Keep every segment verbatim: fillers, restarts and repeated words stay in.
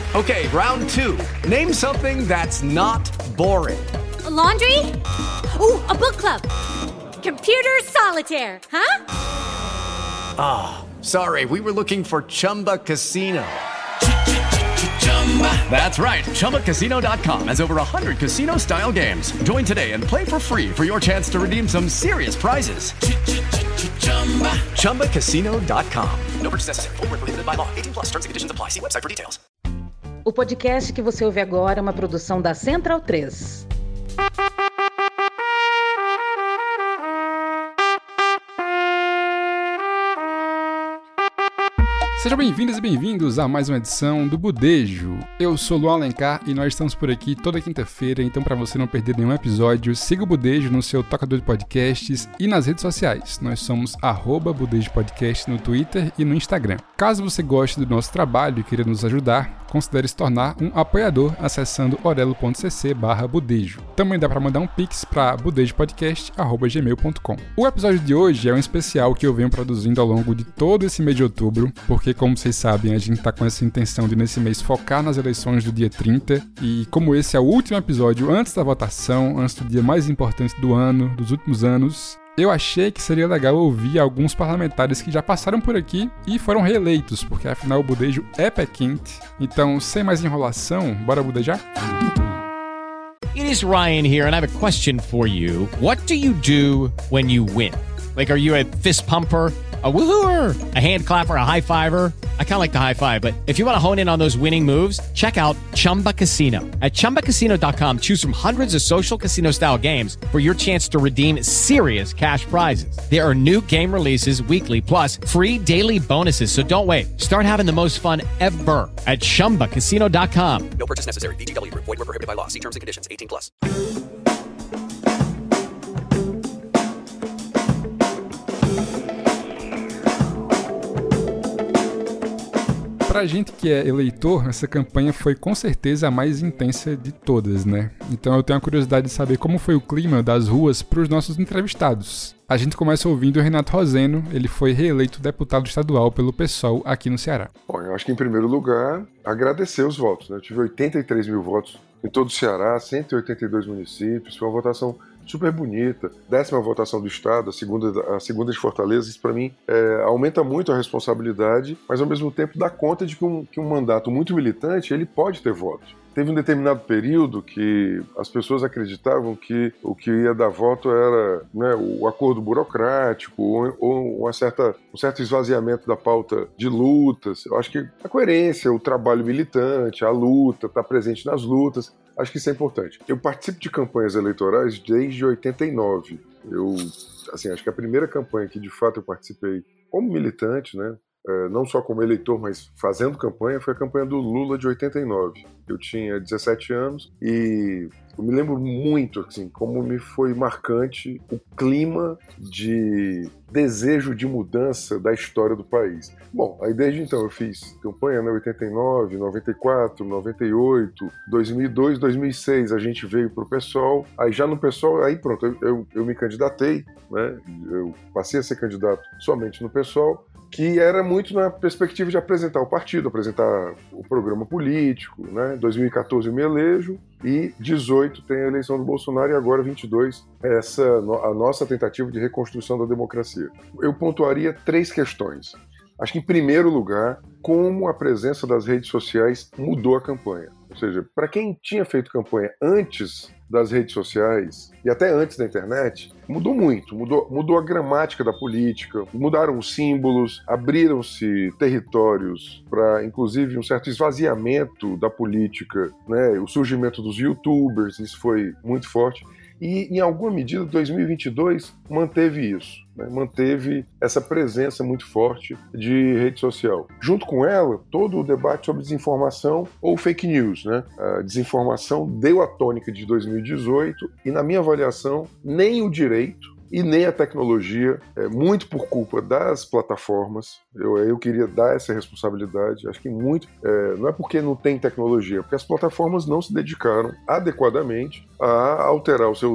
Okay, round two. Name something that's not boring. A laundry? Ooh, a book club. Computer solitaire, huh? Ah, oh, sorry, we were looking for Chumba Casino. That's right, Chumba Casino dot com has over one hundred casino-style games. Join today and play for free for your chance to redeem some serious prizes. Chumba Casino dot com. No purchase necessary. Void where prohibited by law. eighteen plus terms and conditions apply. See website for details. O podcast que você ouve agora é uma produção da Central três. Sejam bem-vindas e bem-vindos a mais uma edição do Budejo. Eu sou o Luan Alencar e nós estamos por aqui toda quinta-feira, então para você não perder nenhum episódio, siga o Budejo no seu tocador de podcasts e nas redes sociais. Nós somos arroba Budejo Podcast no Twitter e no Instagram. Caso você goste do nosso trabalho e queira nos ajudar, considere se tornar um apoiador acessando orelo.cc barra budejo. Também dá para mandar um pix para budejopodcast arroba gmail ponto com. O episódio de hoje é um especial que eu venho produzindo ao longo de todo esse mês de outubro, porque como vocês sabem, a gente tá com essa intenção de nesse mês focar nas eleições do dia trinta, e como esse é o último episódio antes da votação, antes do dia mais importante do ano, dos últimos anos, eu achei que seria legal ouvir alguns parlamentares que já passaram por aqui e foram reeleitos, porque afinal o budejo é pé quente. Então, sem mais enrolação, bora budejar? It is Ryan here, and I have a question for you. What do you do when you win? Like, are you a fist pumper, a woohooer, a hand clapper, a high fiver? I kind of like the high five, but if you want to hone in on those winning moves, check out Chumba Casino. At chumba casino dot com, choose from hundreds of social casino style games for your chance to redeem serious cash prizes. There are new game releases weekly, plus free daily bonuses. So don't wait. Start having the most fun ever at chumba casino dot com. No purchase necessary. V G W Group. Void where prohibited by law. See terms and conditions. eighteen plus. Pra gente que é eleitor, essa campanha foi com certeza a mais intensa de todas, né? Então eu tenho a curiosidade de saber como foi o clima das ruas pros nossos entrevistados. A gente começa ouvindo o Renato Roseno, ele foi reeleito deputado estadual pelo PSOL aqui no Ceará. Bom, eu acho que em primeiro lugar, agradecer os votos, né? Eu tive oitenta e três mil votos em todo o Ceará, cento e oitenta e dois municípios, foi uma votação super bonita, décima votação do Estado, a segunda, a segunda de Fortaleza. Isso para mim é, aumenta muito a responsabilidade, mas ao mesmo tempo dá conta de que um, que um mandato muito militante, ele pode ter votos. Teve um determinado período que as pessoas acreditavam que o que ia dar voto era, né, o acordo burocrático ou, ou uma certa, um certo esvaziamento da pauta de lutas. Eu acho que a coerência, o trabalho militante, a luta, estar presente nas lutas, acho que isso é importante. Eu participo de campanhas eleitorais desde oitenta e nove. Eu, assim, acho que a primeira campanha que de fato eu participei como militante, né, não só como eleitor, mas fazendo campanha, foi a campanha do Lula de oitenta e nove. Eu tinha dezessete anos e eu me lembro muito, assim, como me foi marcante o clima de desejo de mudança da história do país. Bom, aí desde então eu fiz campanha em oitenta e nove, noventa e quatro, noventa e oito, dois mil e dois, dois mil e seis a gente veio pro PSOL, aí já no PSOL, aí pronto, eu, eu, eu me candidatei, né? Eu passei a ser candidato somente no PSOL, que era muito na perspectiva de apresentar o partido, apresentar o programa político, né? dois mil e quatorze eu me elejo e dezoito tem a eleição do Bolsonaro e agora vinte e dois essa a nossa tentativa de reconstrução da democracia. Eu pontuaria três questões. Acho que, em primeiro lugar, como a presença das redes sociais mudou a campanha. Ou seja, para quem tinha feito campanha antes das redes sociais e até antes da internet, mudou muito, mudou, mudou a gramática da política, mudaram os símbolos, abriram-se territórios para, inclusive, um certo esvaziamento da política, né? O surgimento dos youtubers, isso foi muito forte. E, em alguma medida, dois mil e vinte e dois manteve isso, né? Manteve essa presença muito forte de rede social. Junto com ela, todo o debate sobre desinformação ou fake news, né? A desinformação deu a tônica de dois mil e dezoito e, na minha avaliação, nem o direito e nem a tecnologia, é, muito por culpa das plataformas. Eu, eu queria dar essa responsabilidade, acho que muito, é, não é porque não tem tecnologia, porque as plataformas não se dedicaram adequadamente a alterar os seus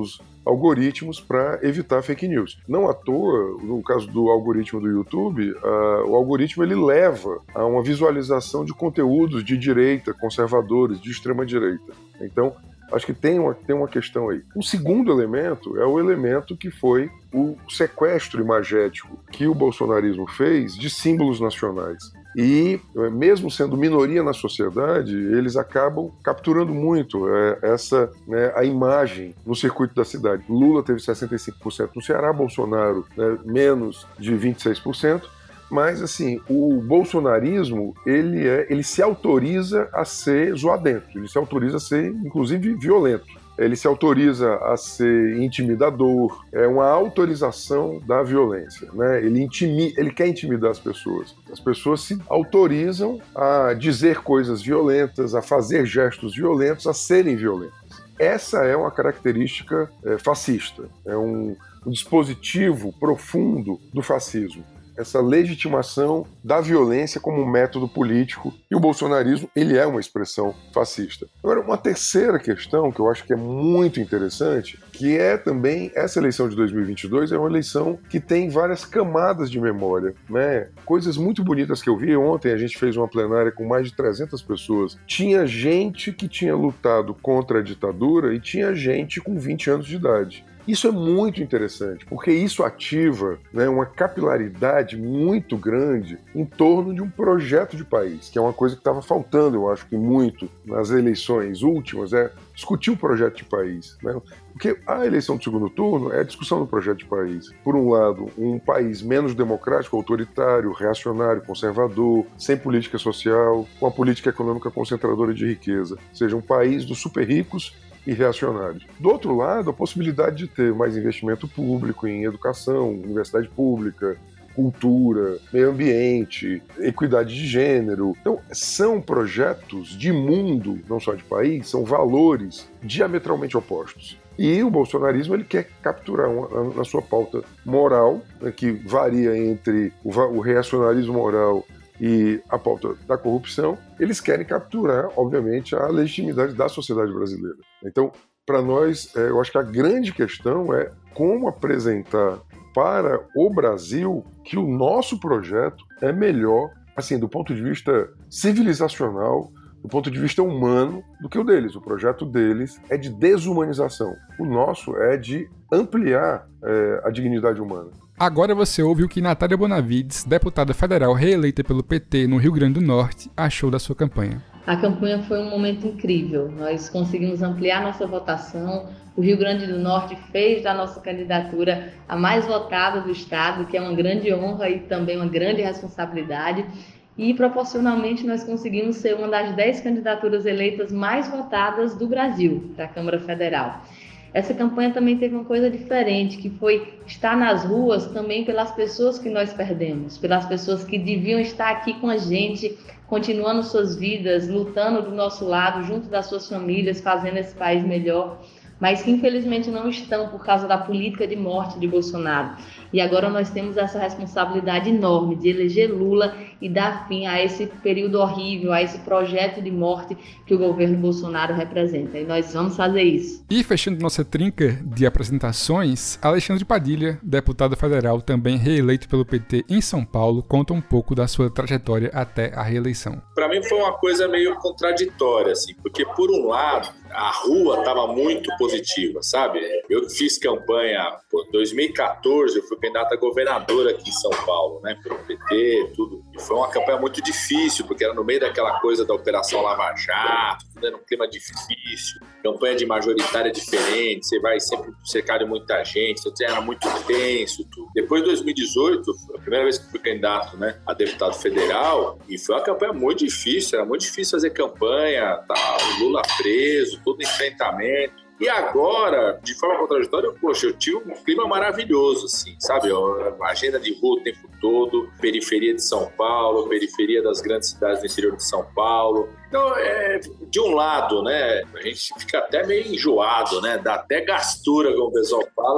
algoritmos para evitar fake news. Não à toa, no caso do algoritmo do YouTube, uh, o algoritmo ele leva a uma visualização de conteúdos de direita, conservadores, de extrema-direita. Então, acho que tem uma, tem uma questão aí. Um segundo elemento é o elemento que foi o sequestro imagético que o bolsonarismo fez de símbolos nacionais. E, mesmo sendo minoria na sociedade, eles acabam capturando muito é, essa, né, a imagem no circuito da cidade. Lula teve sessenta e cinco por cento no Ceará, Bolsonaro, né, menos de vinte e seis por cento. Mas, assim, o bolsonarismo, ele, é, ele se autoriza a ser zoadento, ele se autoriza a ser, inclusive, violento. Ele se autoriza a ser intimidador, é uma autorização da violência, né? Ele, intimi, ele quer intimidar as pessoas. As pessoas se autorizam a dizer coisas violentas, a fazer gestos violentos, a serem violentas. Essa é uma característica é, fascista, é um, um dispositivo profundo do fascismo. Essa legitimação da violência como um método político, e o bolsonarismo ele é uma expressão fascista. Agora, uma terceira questão que eu acho que é muito interessante, que é também, essa eleição de dois mil e vinte e dois é uma eleição que tem várias camadas de memória, né? Coisas muito bonitas que eu vi ontem, a gente fez uma plenária com mais de trezentas pessoas. Tinha gente que tinha lutado contra a ditadura e tinha gente com vinte anos de idade. Isso é muito interessante, porque isso ativa, né, uma capilaridade muito grande em torno de um projeto de país, que é uma coisa que estava faltando, eu acho que muito, nas eleições últimas, é discutir o projeto de país, né? Porque a eleição do segundo turno é a discussão do projeto de país. Por um lado, um país menos democrático, autoritário, reacionário, conservador, sem política social, com a política econômica concentradora de riqueza. Ou seja, um país dos super ricos e reacionários. Do outro lado, a possibilidade de ter mais investimento público em educação, universidade pública, cultura, meio ambiente, equidade de gênero. Então, são projetos de mundo, não só de país, são valores diametralmente opostos. E o bolsonarismo ele quer capturar uma, na sua pauta moral, né, que varia entre o, o reacionarismo moral e a pauta da corrupção, eles querem capturar, obviamente, a legitimidade da sociedade brasileira. Então, para nós, é, eu acho que a grande questão é como apresentar para o Brasil que o nosso projeto é melhor, assim, do ponto de vista civilizacional, do ponto de vista humano, do que o deles. O projeto deles é de desumanização. O nosso é de ampliar é, a dignidade humana. Agora você ouve o que Natália Bonavides, deputada federal reeleita pelo P T no Rio Grande do Norte, achou da sua campanha. A campanha foi um momento incrível. Nós conseguimos ampliar nossa votação. O Rio Grande do Norte fez da nossa candidatura a mais votada do estado, que é uma grande honra e também uma grande responsabilidade. E, proporcionalmente, nós conseguimos ser uma das dez candidaturas eleitas mais votadas do Brasil para a Câmara Federal. Essa campanha também teve uma coisa diferente, que foi estar nas ruas também pelas pessoas que nós perdemos, pelas pessoas que deviam estar aqui com a gente, continuando suas vidas, lutando do nosso lado, junto das suas famílias, fazendo esse país melhor, mas que infelizmente não estão por causa da política de morte de Bolsonaro. E agora nós temos essa responsabilidade enorme de eleger Lula e dar fim a esse período horrível, a esse projeto de morte que o governo Bolsonaro representa. E nós vamos fazer isso. E fechando nossa trinca de apresentações, Alexandre Padilha, deputado federal também reeleito pelo P T em São Paulo, conta um pouco da sua trajetória até a reeleição. Para mim foi uma coisa meio contraditória, assim, porque por um lado a rua estava muito positiva, sabe? Eu fiz campanha em dois mil e catorze, eu fui candidato a governador aqui em São Paulo, né, pelo P T, tudo. E foi uma campanha muito difícil, porque era no meio daquela coisa da Operação Lava Jato, tudo era um clima difícil, campanha de majoritária diferente, você vai sempre cercar de muita gente, então era muito tenso, tudo. Depois de dois mil e dezoito, foi a primeira vez que fui candidato, né, a deputado federal, e foi uma campanha muito difícil, era muito difícil fazer campanha, tá, o Lula preso, todo enfrentamento. E agora, de forma contraditória, poxa, eu tive um clima maravilhoso, assim, sabe? A agenda de rua o tempo todo, periferia de São Paulo, periferia das grandes cidades do interior de São Paulo. Então, é, de um lado, né, a gente fica até meio enjoado, né? Dá até gastura, como o pessoal fala,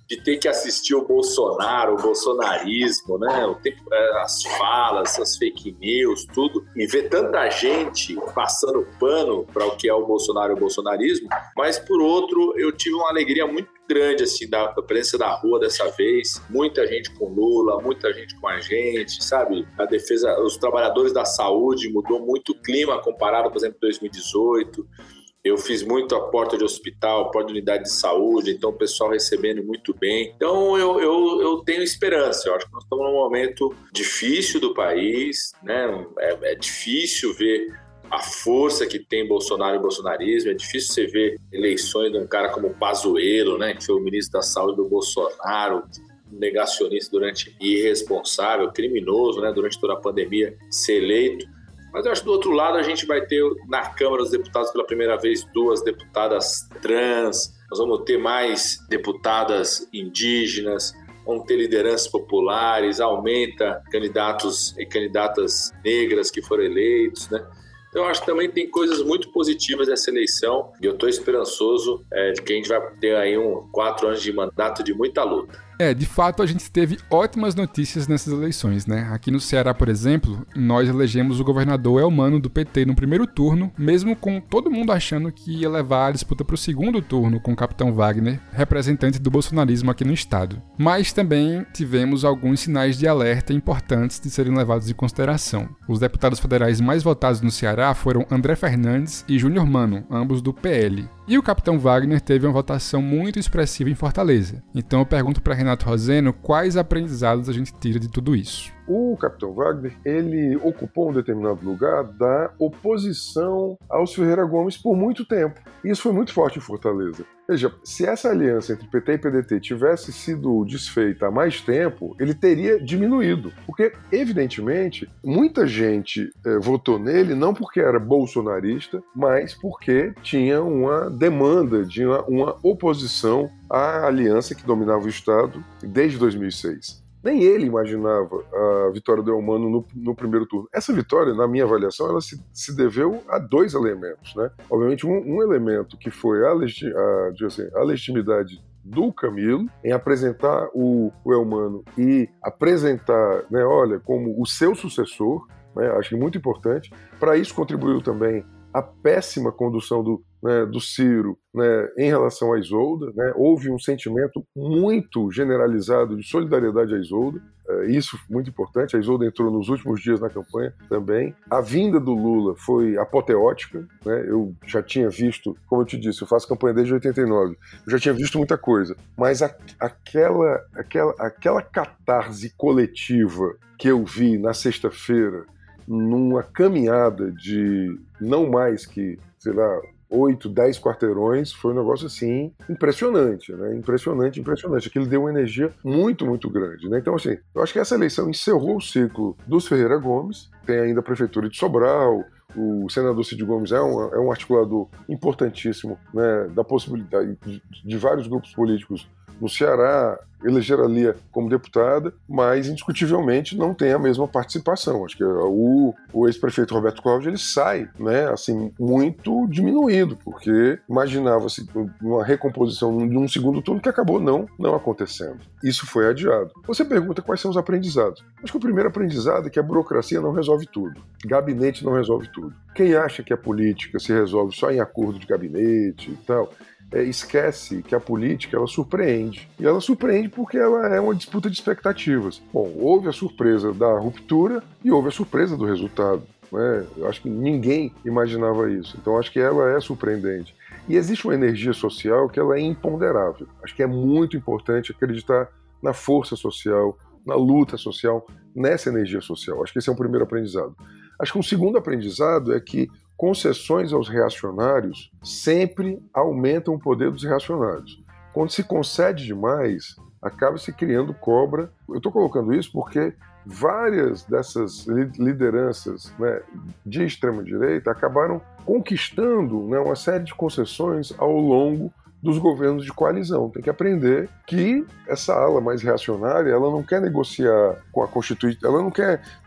de ter que assistir o Bolsonaro, o bolsonarismo, né? O tempo, as falas, as fake news, tudo, e ver tanta gente passando pano para o que é o Bolsonaro e o bolsonarismo, mas, por outro, eu tive uma alegria muito grande, assim, da, da presença da rua dessa vez, muita gente com Lula, muita gente com a gente, sabe? A defesa, os trabalhadores da saúde, mudou muito o clima comparado, por exemplo, dois mil e dezoito. Eu fiz muito a porta de hospital, porta de unidade de saúde, então o pessoal recebendo muito bem. Então eu, eu, eu tenho esperança, eu acho que nós estamos num momento difícil do país, né? É, é difícil ver a força que tem Bolsonaro e bolsonarismo, é difícil você ver eleições de um cara como Pazuello, né, que foi o ministro da saúde do Bolsonaro, negacionista durante irresponsável, criminoso, né, durante toda a pandemia, ser eleito. Mas eu acho que do outro lado a gente vai ter na Câmara dos Deputados pela primeira vez duas deputadas trans, nós vamos ter mais deputadas indígenas, vamos ter lideranças populares, aumenta candidatos e candidatas negras que foram eleitos, né? Então, eu acho que também tem coisas muito positivas dessa eleição e eu estou esperançoso é, de que a gente vai ter aí um quatro anos de mandato de muita luta. É, de fato a gente teve ótimas notícias nessas eleições, né? Aqui no Ceará, por exemplo, nós elegemos o governador Elmano do P T no primeiro turno, mesmo com todo mundo achando que ia levar a disputa para o segundo turno com o capitão Wagner, representante do bolsonarismo aqui no estado. Mas também tivemos alguns sinais de alerta importantes de serem levados em consideração. Os deputados federais mais votados no Ceará foram André Fernandes e Júnior Mano, ambos do P L. E o capitão Wagner teve uma votação muito expressiva em Fortaleza. Então eu pergunto para Renato Roseno quais aprendizados a gente tira de tudo isso. O capitão Wagner, ele ocupou um determinado lugar da oposição aos Ferreira Gomes por muito tempo. E isso foi muito forte em Fortaleza. Veja, se essa aliança entre P T e P D T tivesse sido desfeita há mais tempo, ele teria diminuído. Porque, evidentemente, muita gente eh, votou nele não porque era bolsonarista, mas porque tinha uma demanda, de uma, uma oposição à aliança que dominava o Estado desde dois mil e seis. Nem ele imaginava a vitória do Elmano no, no primeiro turno. Essa vitória, na minha avaliação, ela se, se deveu a dois elementos, né? Obviamente, um, um elemento que foi a, legi- a, assim, a legitimidade do Camilo em apresentar o, o Elmano e apresentar, né, olha, como o seu sucessor, né, acho que é muito importante. Para isso contribuiu também a péssima condução do, né, do Ciro, né, em relação à Isolda, né? Houve um sentimento muito generalizado de solidariedade à Isolda, é, isso muito importante. A Isolda entrou nos últimos dias na campanha também. A vinda do Lula foi apoteótica, né? Eu já tinha visto, como eu te disse, eu faço campanha desde oitenta e nove, eu já tinha visto muita coisa, mas a, aquela, aquela, aquela catarse coletiva que eu vi na sexta-feira, numa caminhada de não mais que, sei lá, oito, dez quarteirões, foi um negócio assim impressionante, né? Impressionante, impressionante. Aquilo deu uma energia muito, muito grande, né? Então, assim, eu acho que essa eleição encerrou o ciclo dos Ferreira Gomes, tem ainda a Prefeitura de Sobral, o senador Cid Gomes é um, é um articulador importantíssimo, né, da possibilidade de, de vários grupos políticos no Ceará, eleger a Lia como deputada, mas indiscutivelmente não tem a mesma participação. Acho que o, o ex-prefeito Roberto Cláudio, ele sai, né, assim, muito diminuído, porque imaginava-se uma recomposição de um segundo turno que acabou não, não acontecendo. Isso foi adiado. Você pergunta quais são os aprendizados. Acho que o primeiro aprendizado é que a burocracia não resolve tudo. Gabinete não resolve tudo. Quem acha que a política se resolve só em acordo de gabinete e tal, É, esquece que a política, ela surpreende. E ela surpreende porque ela é uma disputa de expectativas. Bom, houve a surpresa da ruptura e houve a surpresa do resultado, né? Eu acho que ninguém imaginava isso. Então, acho que ela é surpreendente. E existe uma energia social que ela é imponderável. Acho que é muito importante acreditar na força social, na luta social, nessa energia social. Acho que esse é um primeiro aprendizado. Acho que um segundo aprendizado é que concessões aos reacionários sempre aumentam o poder dos reacionários. Quando se concede demais, acaba se criando cobra. Eu estou colocando isso porque várias dessas lideranças, né, de extrema-direita acabaram conquistando, né, uma série de concessões ao longo dos governos de coalizão. Tem que aprender que essa ala mais reacionária, ela não quer negociar com a Constituição, ela não quer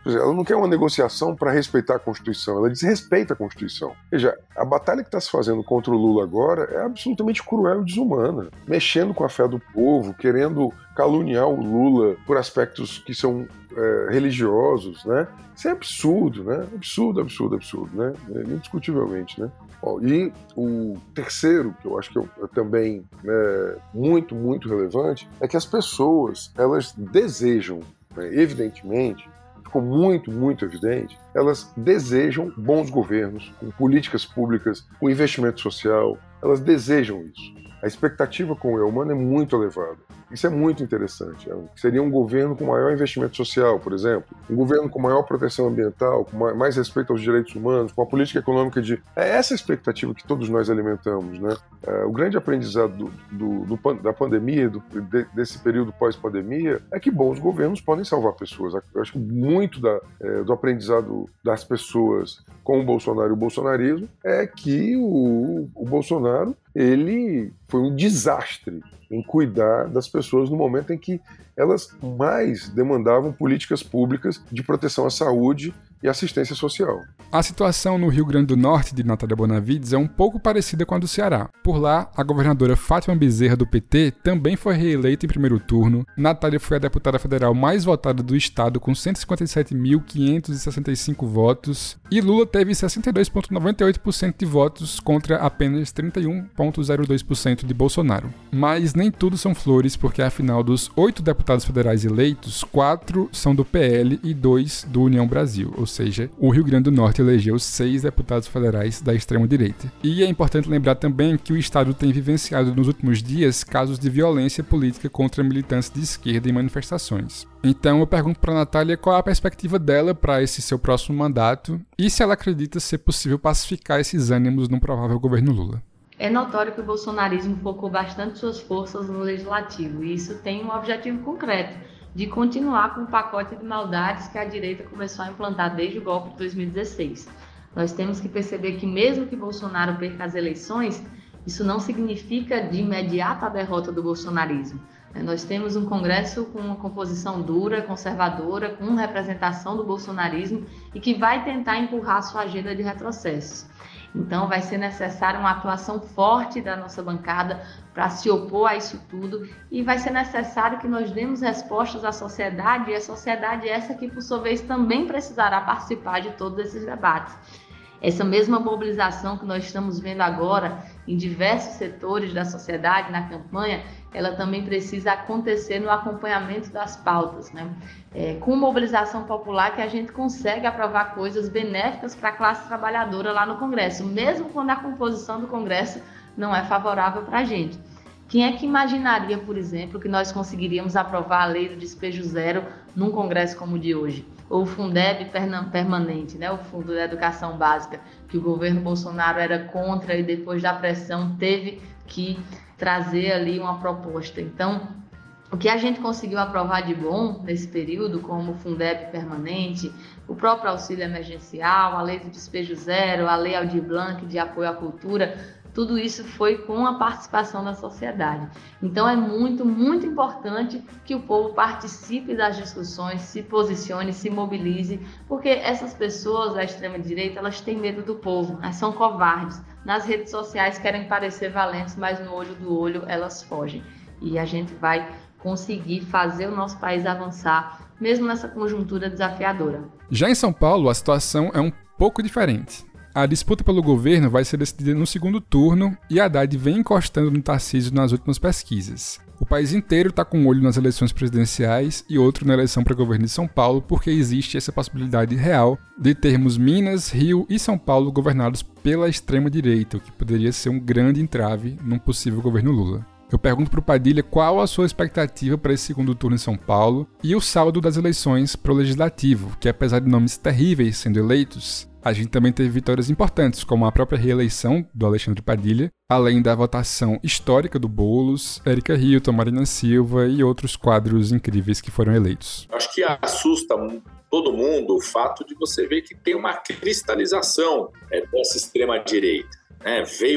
ela não quer uma negociação para respeitar a Constituição, ela desrespeita a Constituição. Veja, a batalha que está se fazendo contra o Lula agora é absolutamente cruel e desumana, mexendo com a fé do povo, querendo caluniar o Lula por aspectos que são é, religiosos, né? Isso é absurdo, né? Absurdo, absurdo, absurdo, né? Indiscutivelmente, né? Bom, e o terceiro, que eu acho que é também é muito, muito relevante, é que as pessoas, elas desejam, né, evidentemente, ficou muito, muito evidente, elas desejam bons governos, com políticas públicas, com investimento social, elas desejam isso. A expectativa com o Elmano é muito elevada. Isso é muito interessante. Seria um governo com maior investimento social, por exemplo, um governo com maior proteção ambiental, com mais respeito aos direitos humanos, com uma política econômica de... É essa a expectativa que todos nós alimentamos, né? É, o grande aprendizado do, do, do, da pandemia, do, de, desse período pós-pandemia, é que bons governos podem salvar pessoas. Eu acho que muito da, é, do aprendizado das pessoas com o Bolsonaro e o bolsonarismo é que o, o Bolsonaro, ele foi um desastre em cuidar das pessoas no momento em que elas mais demandavam políticas públicas de proteção à saúde e assistência social. A situação no Rio Grande do Norte de Natália Bonavides é um pouco parecida com a do Ceará. Por lá, a governadora Fátima Bezerra, do P T, também foi reeleita em primeiro turno. Natália foi a deputada federal mais votada do estado, com cento e cinquenta e sete mil quinhentos e sessenta e cinco votos. E Lula teve sessenta e dois vírgula noventa e oito por cento de votos contra apenas trinta e um vírgula zero dois por cento de Bolsonaro. Mas nem tudo são flores, porque afinal dos oito deputados federais eleitos, quatro são do P L e dois do União Brasil, ou seja, o Rio Grande do Norte elegeu seis deputados federais da extrema-direita. E é importante lembrar também que o Estado tem vivenciado nos últimos dias casos de violência política contra militantes de esquerda em manifestações. Então eu pergunto para a Natália qual é a perspectiva dela para esse seu próximo mandato e se ela acredita ser possível pacificar esses ânimos num provável governo Lula. É notório que o bolsonarismo focou bastante suas forças no legislativo e isso tem um objetivo concreto, de continuar com o pacote de maldades que a direita começou a implantar desde o golpe de dois mil e dezesseis. Nós temos que perceber que mesmo que Bolsonaro perca as eleições, isso não significa de imediato a derrota do bolsonarismo. Nós temos um Congresso com uma composição dura, conservadora, com representação do bolsonarismo e que vai tentar empurrar sua agenda de retrocessos. Então vai ser necessária uma atuação forte da nossa bancada para se opor a isso tudo e vai ser necessário que nós demos respostas à sociedade e a sociedade é essa que, por sua vez, também precisará participar de todos esses debates. Essa mesma mobilização que nós estamos vendo agora em diversos setores da sociedade, na campanha, ela também precisa acontecer no acompanhamento das pautas, né? É, com mobilização popular que a gente consegue aprovar coisas benéficas para a classe trabalhadora lá no Congresso, mesmo quando a composição do Congresso não é favorável para a gente. Quem é que imaginaria, por exemplo, que nós conseguiríamos aprovar a lei do despejo zero num Congresso como o de hoje? Ou o Fundeb permanente, né? O Fundo da Educação Básica, que o governo Bolsonaro era contra e depois da pressão teve que trazer ali uma proposta. Então, o que a gente conseguiu aprovar de bom nesse período, como o Fundeb permanente, o próprio auxílio emergencial, a lei do despejo zero, a lei Aldir Blanc de apoio à cultura, tudo isso foi com a participação da sociedade. Então é muito, muito importante que o povo participe das discussões, se posicione, se mobilize, porque essas pessoas da extrema-direita, elas têm medo do povo, elas são covardes. Nas redes sociais querem parecer valentes, mas no olho do olho elas fogem. E a gente vai conseguir fazer o nosso país avançar, mesmo nessa conjuntura desafiadora. Já em São Paulo, a situação é um pouco diferente. A disputa pelo governo vai ser decidida no segundo turno e Haddad vem encostando no Tarcísio nas últimas pesquisas. O país inteiro está com um olho nas eleições presidenciais e outro na eleição para governo de São Paulo, porque existe essa possibilidade real de termos Minas, Rio e São Paulo governados pela extrema-direita, o que poderia ser um grande entrave num possível governo Lula. Eu pergunto para o Padilha qual a sua expectativa para esse segundo turno em São Paulo e o saldo das eleições para o Legislativo, que apesar de nomes terríveis sendo eleitos, a gente também teve vitórias importantes, como a própria reeleição do Alexandre Padilha, além da votação histórica do Boulos, Érica Hilton, Marina Silva e outros quadros incríveis que foram eleitos. Acho que assusta todo mundo o fato de você ver que tem uma cristalização é, dessa extrema-direita. Né? Veio para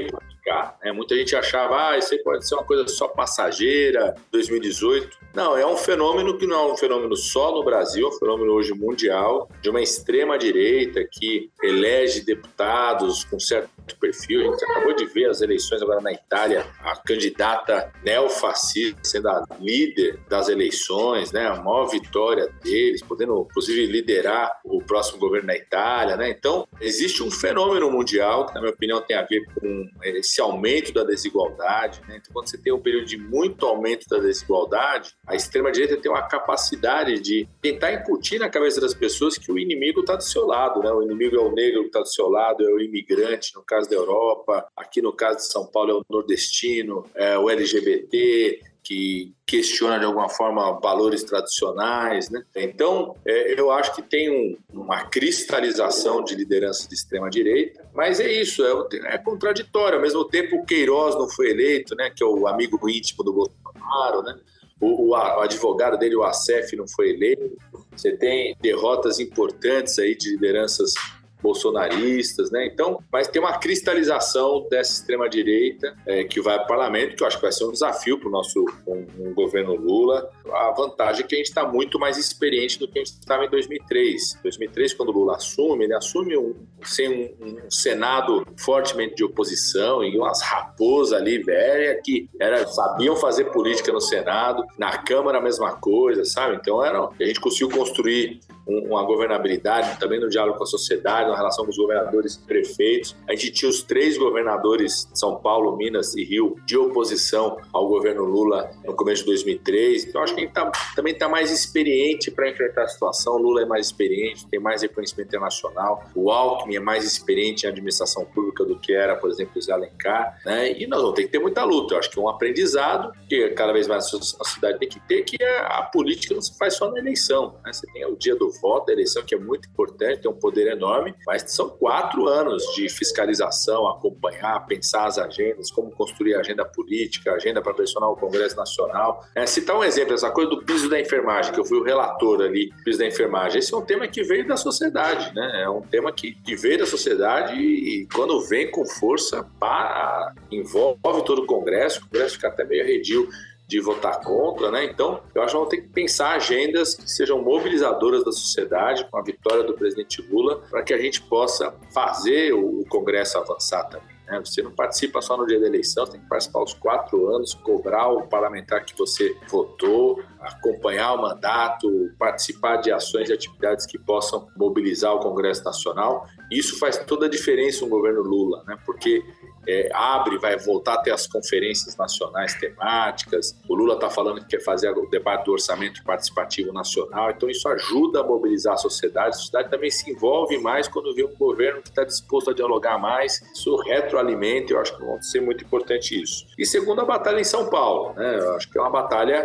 ficar. Né? Muita gente achava, ah, isso aí pode ser uma coisa só passageira, dois mil e dezoito. Não, é um fenômeno que não é um fenômeno só no Brasil, é um fenômeno hoje mundial, de uma extrema-direita que elege deputados com certo perfil. A gente acabou de ver as eleições agora na Itália, a candidata neofascista sendo a líder das eleições, né? A maior vitória deles, podendo, inclusive, liderar o próximo governo da Itália. Né? Então, existe um fenômeno mundial que, na minha opinião, tem a ver com esse aumento da desigualdade. Né? Então, quando você tem um período de muito aumento da desigualdade, a extrema-direita tem uma capacidade de tentar incutir na cabeça das pessoas que o inimigo está do seu lado. Né? O inimigo é o negro que está do seu lado, é o imigrante, no caso da Europa, aqui no caso de São Paulo é o nordestino, é o L G B T, que questiona de alguma forma valores tradicionais, né? Então, é, eu acho que tem um, uma cristalização de liderança de extrema-direita, mas é isso, é, é contraditório. Ao mesmo tempo, o Queiroz não foi eleito, né? Que é o amigo íntimo do Bolsonaro, né? O, o, o advogado dele, o Assef, não foi eleito. Você tem derrotas importantes aí de lideranças bolsonaristas, né? Então, mas tem uma cristalização dessa extrema-direita é, que vai ao parlamento, que eu acho que vai ser um desafio para o nosso um, um governo Lula. A vantagem é que a gente está muito mais experiente do que a gente estava em dois mil e três. Em dois mil e três, quando o Lula assume, ele assume um, sem um, um Senado fortemente de oposição e umas raposas ali velhas que era, sabiam fazer política no Senado, na Câmara a mesma coisa, sabe? Então, era, a gente conseguiu construir uma governabilidade, também no diálogo com a sociedade, na relação com os governadores e prefeitos. A gente tinha os três governadores de São Paulo, Minas e Rio de oposição ao governo Lula no começo de dois mil e três. Então, acho que a gente tá, também está mais experiente para enfrentar a situação. O Lula é mais experiente, tem mais reconhecimento internacional. O Alckmin é mais experiente em administração pública do que era, por exemplo, o Zé Alencar. Né? E nós vamos ter que ter muita luta. Eu acho que é um aprendizado que cada vez mais a sociedade tem que ter, que é a política não se faz só na eleição. Né? Você tem o dia do voto, a eleição, que é muito importante, tem um poder enorme, mas são quatro anos de fiscalização, acompanhar, pensar as agendas, como construir a agenda política, a agenda para pressionar o Congresso Nacional. É, citar um exemplo, essa coisa do piso da enfermagem, que eu fui o relator ali, piso da enfermagem, esse é um tema que veio da sociedade, né? É um tema que, que veio da sociedade e, e quando vem com força, para, envolve todo o Congresso, o Congresso fica até meio arredio de votar contra, né? Então, eu acho que vamos ter que pensar agendas que sejam mobilizadoras da sociedade, com a vitória do presidente Lula, para que a gente possa fazer o Congresso avançar também. Né? Você não participa só no dia da eleição, você tem que participar os quatro anos, cobrar o parlamentar que você votou, acompanhar o mandato, participar de ações e atividades que possam mobilizar o Congresso Nacional. Isso faz toda a diferença no governo Lula, né? Porque É, abre, vai voltar a ter as conferências nacionais temáticas. O Lula está falando que quer fazer o debate do orçamento participativo nacional, então isso ajuda a mobilizar a sociedade. A sociedade também se envolve mais quando vê um governo que está disposto a dialogar mais. Isso retroalimenta, eu acho que vai ser muito importante isso. E segundo, a batalha em São Paulo, né? Eu acho que é uma batalha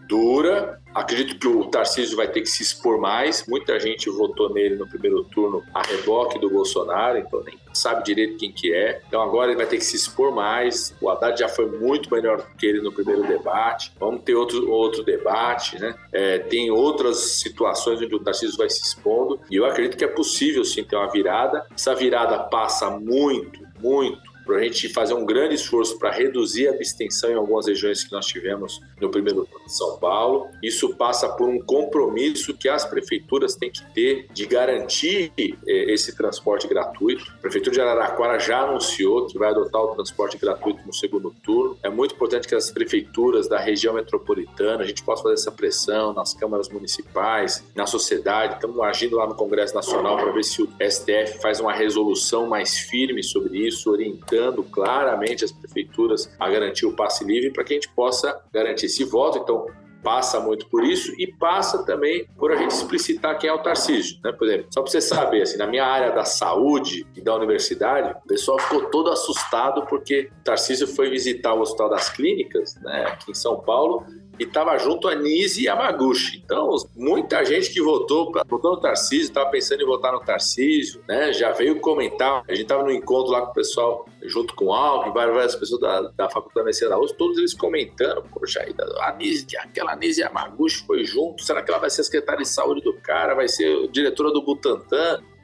dura. Acredito que o Tarcísio vai ter que se expor mais. Muita gente votou nele no primeiro turno a reboque do Bolsonaro, então nem sabe direito quem que é. Então agora ele vai ter que se expor mais. O Haddad já foi muito melhor que ele no primeiro debate. Vamos ter outro, outro debate, né? É, tem outras situações onde o Tarcísio vai se expondo e eu acredito que é possível sim ter uma virada. Essa virada passa muito, muito para a gente fazer um grande esforço para reduzir a abstenção em algumas regiões que nós tivemos no primeiro turno de São Paulo. Isso passa por um compromisso que as prefeituras têm que ter de garantir eh, esse transporte gratuito. A Prefeitura de Araraquara já anunciou que vai adotar o transporte gratuito no segundo turno. É muito importante que as prefeituras da região metropolitana, a gente possa fazer essa pressão nas câmaras municipais, na sociedade. Estamos agindo lá no Congresso Nacional para ver se o S T F faz uma resolução mais firme sobre isso, orientando claramente as prefeituras a garantir o passe livre para que a gente possa garantir esse voto. Então, passa muito por isso e passa também por a gente explicitar quem é o Tarcísio, né? Por exemplo, só para você saber, assim, na minha área da saúde e da universidade, o pessoal ficou todo assustado porque o Tarcísio foi visitar o Hospital das Clínicas, né, aqui em São Paulo, e estava junto a Nise Yamaguchi. Então, muita gente que votou, votou no Tarcísio, estava pensando em votar no Tarcísio, né? Já veio comentar. A gente estava no encontro lá com o pessoal, junto com o Alckmin, várias pessoas da, da Faculdade de Medicina da U S P, todos eles comentando, poxa, a Nise, aquela Nise Yamaguchi foi junto, será que ela vai ser a secretária de saúde do cara, vai ser diretora do Butantan?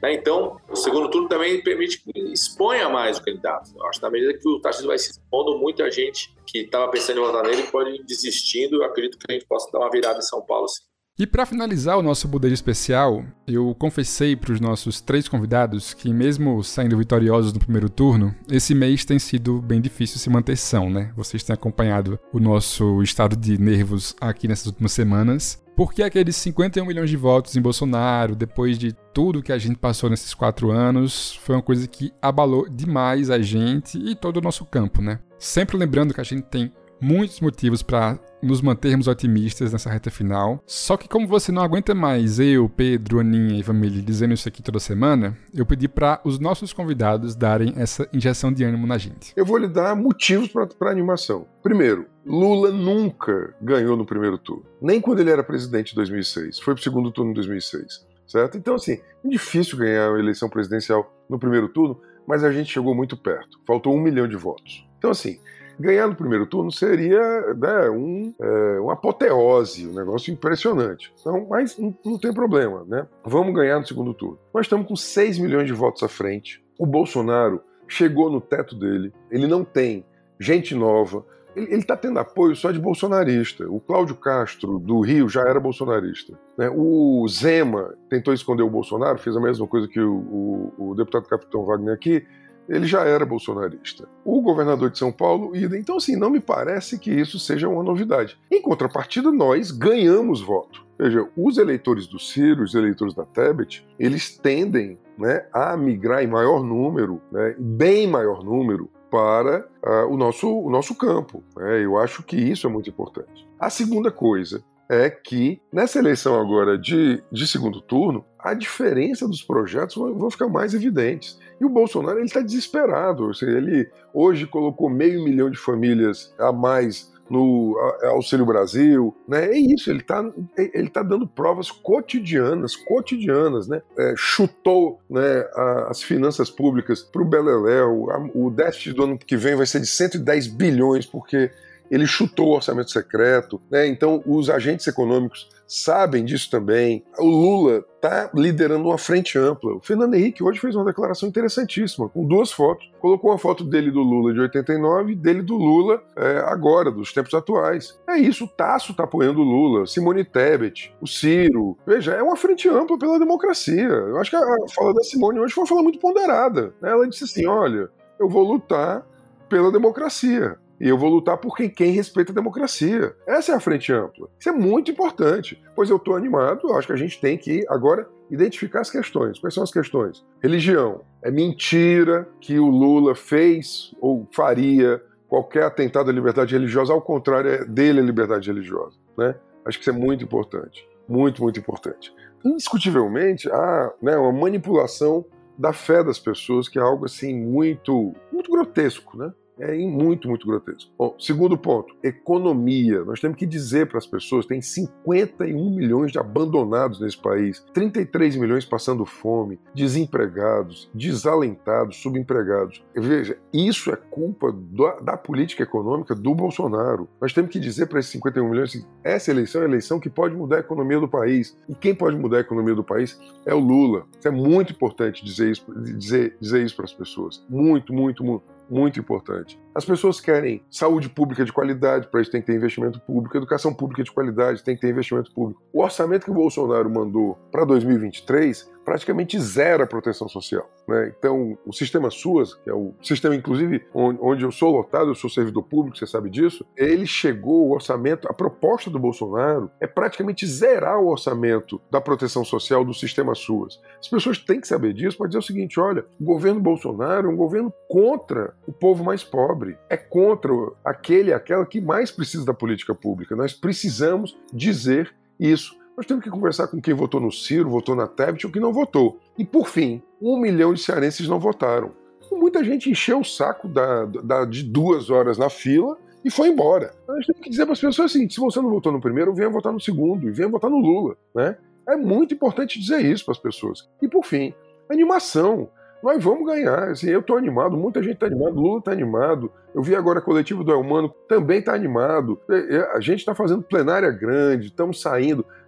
Né? Então, o segundo turno também permite que exponha mais o candidato. Eu acho que na medida que o Tarcísio vai se expondo, muita gente que estava pensando em votar nele pode ir desistindo. Eu acredito que a gente possa dar uma virada em São Paulo, sim. E para finalizar o nosso Budejo especial, eu confessei para os nossos três convidados que mesmo saindo vitoriosos no primeiro turno, esse mês tem sido bem difícil se manter são, né? Vocês têm acompanhado o nosso estado de nervos aqui nessas últimas semanas, porque aqueles cinquenta e um milhões de votos em Bolsonaro, depois de tudo que a gente passou nesses quatro anos, foi uma coisa que abalou demais a gente e todo o nosso campo, né? Sempre lembrando que a gente tem muitos motivos para nos mantermos otimistas nessa reta final. Só que como você não aguenta mais eu, Pedro, Aninha e família dizendo isso aqui toda semana, eu pedi para os nossos convidados darem essa injeção de ânimo na gente. Eu vou lhe dar motivos para animação. Primeiro, Lula nunca ganhou no primeiro turno. Nem quando ele era presidente em dois mil e seis. Foi para o segundo turno em dois mil e seis. Certo? Então, assim, é difícil ganhar a eleição presidencial no primeiro turno, mas a gente chegou muito perto. Faltou um milhão de votos. Então, assim, ganhar no primeiro turno seria, né, um, é, uma apoteose, um negócio impressionante. Então, mas não, não tem problema, né? Vamos ganhar no segundo turno. Nós estamos com seis milhões de votos à frente. O Bolsonaro chegou no teto dele. Ele não tem gente nova. Ele está tendo apoio só de bolsonarista. O Cláudio Castro, do Rio, já era bolsonarista. Né? O Zema tentou esconder o Bolsonaro, fez a mesma coisa que o, o, o deputado Capitão Wagner aqui. Ele já era bolsonarista. O governador de São Paulo, idem. Então, assim, não me parece que isso seja uma novidade. Em contrapartida, nós ganhamos voto. Veja, os eleitores do Ciro, os eleitores da Tebet, eles tendem, né, a migrar em maior número, né, bem maior número, para uh, o, nosso, o nosso campo. Né? Eu acho que isso é muito importante. A segunda coisa é que, nessa eleição agora de, de segundo turno, a diferença dos projetos vão, vão ficar mais evidentes. E o Bolsonaro está desesperado. Ou seja, ele hoje colocou meio milhão de famílias a mais no Auxílio Brasil, né? É isso, ele está ele tá dando provas cotidianas, cotidianas, né? É, chutou, né, as finanças públicas para o beleléu. O déficit do ano que vem vai ser de cento e dez bilhões, porque ele chutou o orçamento secreto, né? Então os agentes econômicos sabem disso também. O Lula está liderando uma frente ampla. O Fernando Henrique hoje fez uma declaração interessantíssima, com duas fotos. Colocou uma foto dele do Lula de oitenta e nove e dele do Lula é, agora, dos tempos atuais. É isso, o Tasso está apoiando o Lula, Simone Tebet, o Ciro. Veja, é uma frente ampla pela democracia. Eu acho que a fala da Simone hoje foi uma fala muito ponderada. Ela disse assim, olha, eu vou lutar pela democracia. E eu vou lutar por quem, quem respeita a democracia. Essa é a frente ampla. Isso é muito importante. Pois eu estou animado, eu acho que a gente tem que agora identificar as questões. Quais são as questões? Religião. É mentira que o Lula fez ou faria qualquer atentado à liberdade religiosa, ao contrário, é dele a liberdade religiosa. Né? Acho que isso é muito importante. Muito, muito importante. Indiscutivelmente, há, né, uma manipulação da fé das pessoas, que é algo assim muito, muito grotesco, né? É muito, muito grotesco. Bom, segundo ponto, economia. Nós temos que dizer para as pessoas, tem cinquenta e um milhões de abandonados nesse país, trinta e três milhões passando fome, desempregados, desalentados, subempregados. Veja, isso é culpa da, da política econômica do Bolsonaro. Nós temos que dizer para esses cinquenta e um milhões que essa eleição é a eleição que pode mudar a economia do país. E quem pode mudar a economia do país é o Lula. Isso é muito importante dizer isso, dizer, dizer isso para as pessoas. Muito, muito, muito. Muito importante. As pessoas querem saúde pública de qualidade, para isso tem que ter investimento público, educação pública de qualidade, tem que ter investimento público. O orçamento que o Bolsonaro mandou para dois mil e vinte e três praticamente zera a proteção social. Né? Então, o sistema SUAS, que é o sistema, inclusive, onde eu sou lotado, eu sou servidor público, você sabe disso, ele chegou, o orçamento, a proposta do Bolsonaro é praticamente zerar o orçamento da proteção social do sistema SUAS. As pessoas têm que saber disso para dizer o seguinte, olha, o governo Bolsonaro é um governo contra o povo mais pobre, é contra aquele e aquela que mais precisa da política pública. Nós precisamos dizer isso. Nós temos que conversar com quem votou no Ciro, votou na Tebet ou que não votou. E, por fim, um milhão de cearenses não votaram. Muita gente encheu o saco da, da, de duas horas na fila e foi embora. Nós temos que dizer para as pessoas assim, se você não votou no primeiro, venha votar no segundo e venha votar no Lula. Né? É muito importante dizer isso para as pessoas. E, por fim, animação. Nós vamos ganhar. Assim, eu estou animado, muita gente está animada, Lula está animado. Eu vi agora a coletiva do Elmano, também está animado. A gente está fazendo plenária grande, estamos saindo.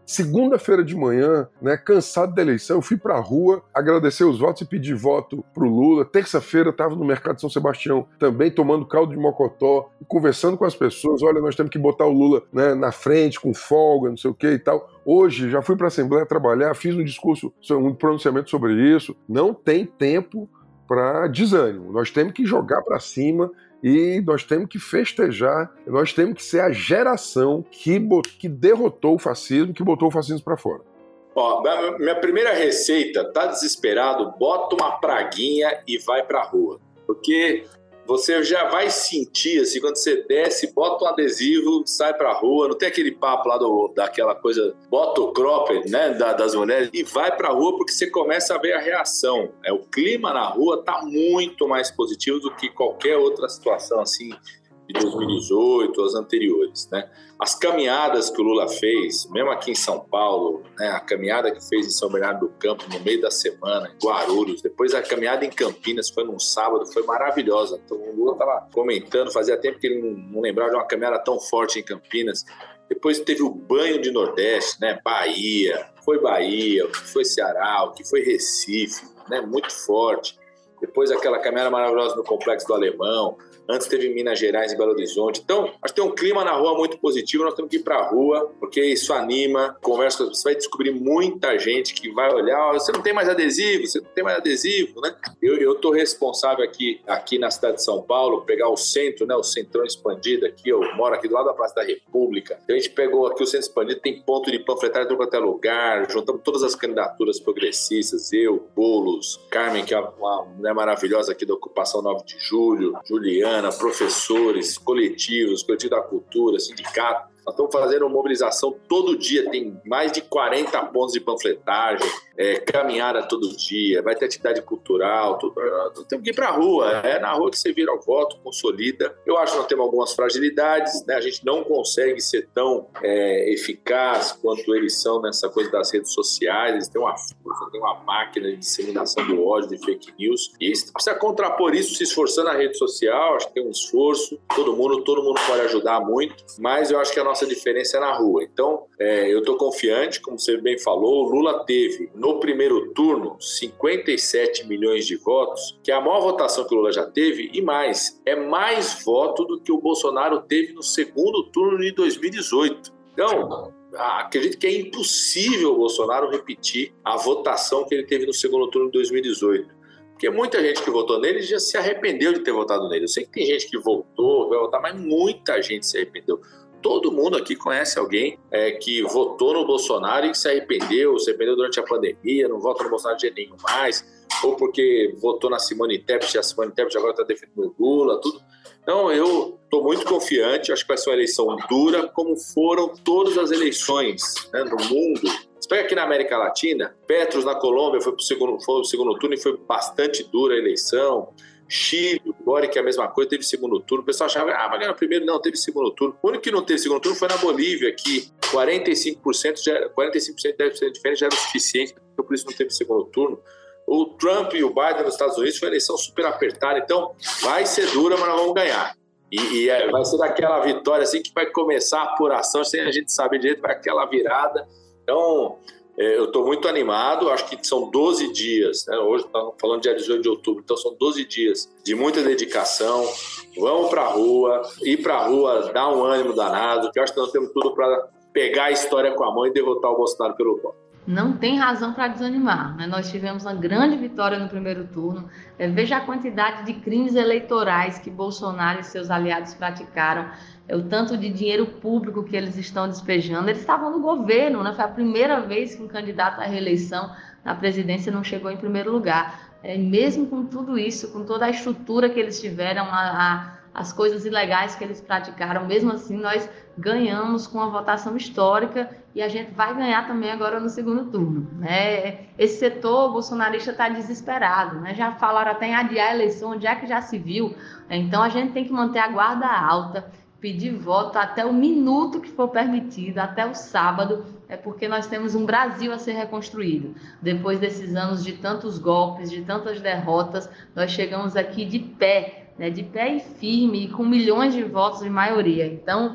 Segunda-feira de manhã, né, cansado da eleição, eu fui pra rua agradecer os votos e pedir voto pro Lula. Terça-feira estava no Mercado de São Sebastião também tomando caldo de mocotó e conversando com as pessoas. Olha, nós temos que botar o Lula, né, na frente, com folga, não sei o que e tal. Hoje, já fui para a Assembleia trabalhar, fiz um discurso, um pronunciamento sobre isso. Não tem tempo para desânimo. Nós temos que jogar para cima e nós temos que festejar. Nós temos que ser a geração que, que derrotou o fascismo, que botou o fascismo para fora. Ó, minha primeira receita, tá desesperado, bota uma praguinha e vai pra rua. Porque você já vai sentir, assim, quando você desce, bota um adesivo, sai pra rua, não tem aquele papo lá do, daquela coisa, bota o cropped, né, da, das mulheres, e vai pra rua porque você começa a ver a reação. É, o clima na rua tá muito mais positivo do que qualquer outra situação, assim, de dois mil e dezoito, as anteriores, né? As caminhadas que o Lula fez, mesmo aqui em São Paulo, né? A caminhada que fez em São Bernardo do Campo no meio da semana, em Guarulhos, depois a caminhada em Campinas, foi num sábado, foi maravilhosa. Então o Lula estava comentando, fazia tempo que ele não, não lembrava de uma caminhada tão forte em Campinas. Depois teve o banho de Nordeste, né? Bahia, foi Bahia, o que foi Ceará, o que foi Recife, né? Muito forte. Depois aquela caminhada maravilhosa no Complexo do Alemão. Antes teve Minas Gerais e Belo Horizonte. Então, acho que tem um clima na rua muito positivo. Nós temos que ir para a rua, porque isso anima, conversa, você vai descobrir muita gente que vai olhar, você não tem mais adesivo, você não tem mais adesivo, né? Eu estou responsável aqui, aqui na cidade de São Paulo, pegar o centro, né? O centrão expandido aqui, eu moro aqui do lado da Praça da República. Então, a gente pegou aqui o centro expandido, tem ponto de panfletário em qualquer lugar, juntamos todas as candidaturas progressistas, eu, Boulos, Carmen, que é uma mulher maravilhosa aqui da Ocupação nove de julho, Juliana, professores, coletivos, coletivo da cultura, sindicato. Nós estamos fazendo mobilização todo dia, tem mais de quarenta pontos de panfletagem, é, caminhada todo dia, vai ter atividade cultural, tudo. Nós temos que ir para a rua, é na rua que você vira o voto, consolida. Eu acho que nós temos algumas fragilidades, né? A gente não consegue ser tão é, eficaz quanto eles são nessa coisa das redes sociais, eles têm uma, têm uma máquina de disseminação do ódio, de fake news, e precisa contrapor isso se esforçando na rede social. Acho que tem um esforço, todo mundo, todo mundo pode ajudar muito, mas eu acho que a nossa diferença é na rua. Então, é, eu estou confiante, como você bem falou, o Lula teve no primeiro turno cinquenta e sete milhões de votos, que é a maior votação que o Lula já teve, e mais, é mais voto do que o Bolsonaro teve no segundo turno de dois mil e dezoito. Então, acredito que é impossível o Bolsonaro repetir a votação que ele teve no segundo turno de dois mil e dezoito. Porque muita gente que votou nele já se arrependeu de ter votado nele. Eu sei que tem gente que votou, vai votar, mas muita gente se arrependeu. Todo mundo aqui conhece alguém é, que votou no Bolsonaro e que se arrependeu, se arrependeu durante a pandemia, não vota no Bolsonaro de jeito nenhum mais, ou porque votou na Simone Tebet, a Simone Tebet agora está defendendo o Lula, tudo. Então, eu estou muito confiante, acho que vai ser uma eleição dura, como foram todas as eleições, né, no mundo. Você pega aqui na América Latina, Petros na Colômbia foi para o segundo, foi segundo turno e foi bastante dura a eleição. Chile, Boric, é a mesma coisa, teve segundo turno. O pessoal achava, ah, vai ganhar primeiro. Não, teve segundo turno. O único que não teve segundo turno foi na Bolívia, que quarenta e cinco por cento, já, quarenta e cinco por cento, dez por cento de diferença já era o suficiente, então por isso não teve segundo turno. O Trump e o Biden nos Estados Unidos foi uma eleição super apertada, então vai ser dura, mas nós vamos ganhar. E, e é, vai ser daquela vitória assim que vai começar a apuração, sem a gente saber direito, vai aquela virada. Então, eu estou muito animado, acho que são doze dias, né? Hoje estamos falando dia dezoito de outubro, então são doze dias de muita dedicação. Vamos para a rua, ir para a rua dá um ânimo danado, que eu acho que nós temos tudo para pegar a história com a mão e derrotar o Bolsonaro pelo voto. Não tem razão para desanimar, né? Nós tivemos uma grande vitória no primeiro turno. É, veja a quantidade de crimes eleitorais que Bolsonaro e seus aliados praticaram, é, o tanto de dinheiro público que eles estão despejando. Eles estavam no governo, né? Foi a primeira vez que um candidato à reeleição na presidência não chegou em primeiro lugar. É, mesmo com tudo isso, com toda a estrutura que eles tiveram, a, a, as coisas ilegais que eles praticaram, mesmo assim nós ganhamos com uma votação histórica e a gente vai ganhar também agora no segundo turno, né? Esse setor bolsonarista está desesperado, né? Já falaram até em adiar a eleição, onde é que já se viu? Então a gente tem que manter a guarda alta, pedir voto até o minuto que for permitido, até o sábado, é porque nós temos um Brasil a ser reconstruído. Depois desses anos de tantos golpes, de tantas derrotas, nós chegamos aqui de pé, né? De pé e firme, e com milhões de votos de maioria. Então,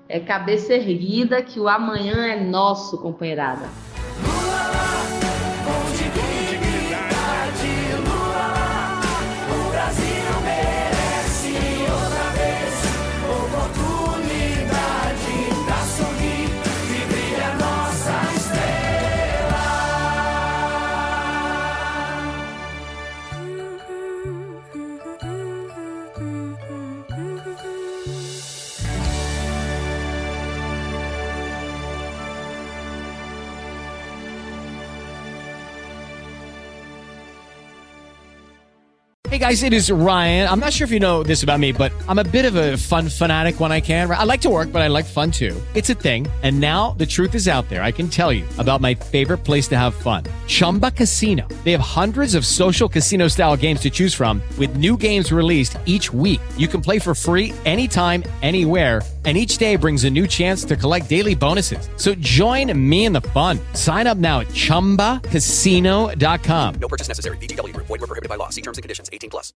é cabeça erguida, que o amanhã é nosso, companheirada. Hey guys, it is Ryan. I'm not sure if you know this about me, but I'm a bit of a fun fanatic when I can. I like to work, but I like fun too. It's a thing. And now the truth is out there. I can tell you about my favorite place to have fun. Chumba Casino. They have hundreds of social casino style games to choose from with new games released each week. You can play for free anytime, anywhere. And each day brings a new chance to collect daily bonuses. So join me in the fun. Sign up now at chumba casino dot com. No purchase necessary. V G W Group. Void where prohibited by law. See terms and conditions. eighteen plus.